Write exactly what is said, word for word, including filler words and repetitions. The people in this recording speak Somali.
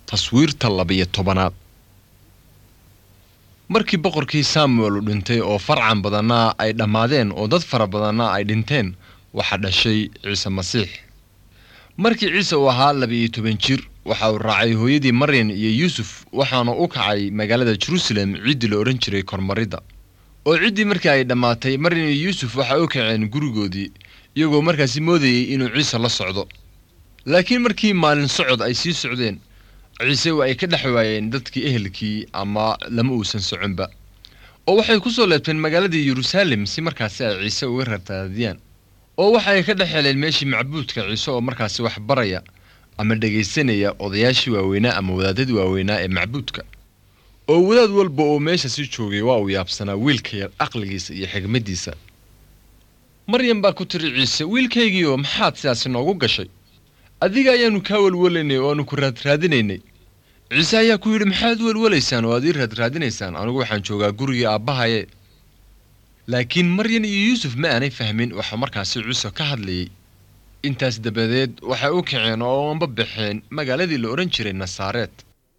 taswiirta labiyo tobanaad. Markii boqorkii Samuel uu dhintay oo farcan badanaa ay dhamaadeen oo dad fara badanaa ay dhinteen, waxa dhashay Ciise Masiix. Markii Ciise uu ahaa labiyo toban jir, waxa uu raacay hooyadii Maryam iyo Yuusuf, waxaana uu kacay magaalada Jerusalem ciidii la oran jiray Kormarida. oo ciidii markii ay dhamaatay, Maryam iyo Yuusuf waxa uu kaceen gurigoodii iyagoo markaasi moodayay inuu Ciise la socdo. laakiin markii maalin socod ay sii socdeen, Ciise waa ay ka dhaxwaayeen dadkii ehelkii ama lama uusan soconba, oo waxay ku soo leebteen magaaladii Jerusalem si markaasi ay Ciise uga raadiyaan, oo waxay ka dhaxeleen meeshii macbuudka Ciise oo markaasi wax baraya ama dhageysanaya odayaashii waaweynaa ama wadaadadii waaweynaa ee macbuudka. oo wadaad walba oo meesha si joogay waa uu yaabsanaa wiilka yar aqligiisa iyo xigmadiisa. Maryam baa ku tiri Ciise, wiilkaygiiyo maxaad sidaas noogu gashay? adiga ayaanu ka walwalaynay oo aanu ku raadinaynay. Ciise ayaa ku yidhi, maxaad walwalaysaan oo aad ii raadinaysaan? anigu waxaan joogaa gurigii aabbahaye. laakiin Maryam iyo Yuusuf ma aanay fahmin waxa markaasi Ciise ka hadlayay. intaas dabadeed waxa uu kaceen oo aanba baxeen magaaladii la oran jiray Nasaareed.